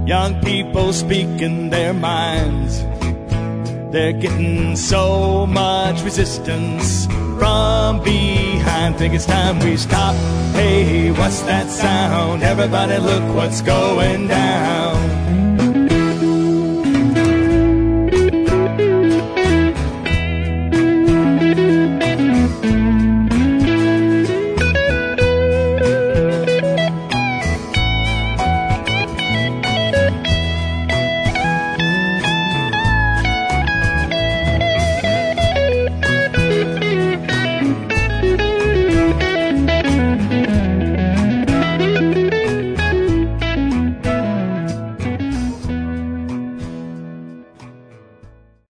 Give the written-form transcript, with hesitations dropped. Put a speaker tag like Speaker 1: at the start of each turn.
Speaker 1: Young people speaking their minds. They're getting so much resistance from behind. Think it's time we stop. Hey, what's that sound? Everybody look what's going down.